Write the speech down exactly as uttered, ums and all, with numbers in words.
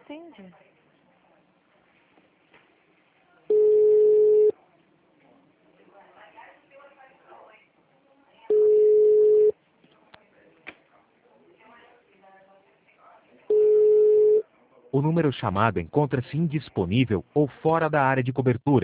Cindy? O número chamado encontra-se indisponível ou fora da área de cobertura.